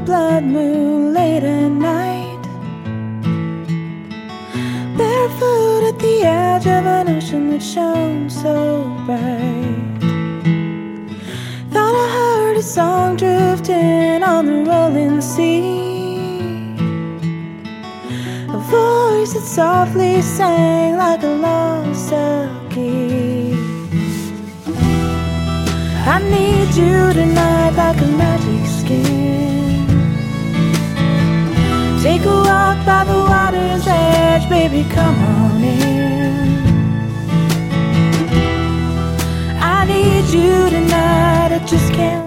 blood moon late at night, barefoot at the edge of an ocean that shone so bright. Thought I heard a song drifting on the rolling sea, a voice that softly sang like a lost key. I need you tonight like a magic skin. Take a walk by the water's edge, baby, come on in. I need you tonight, I just can't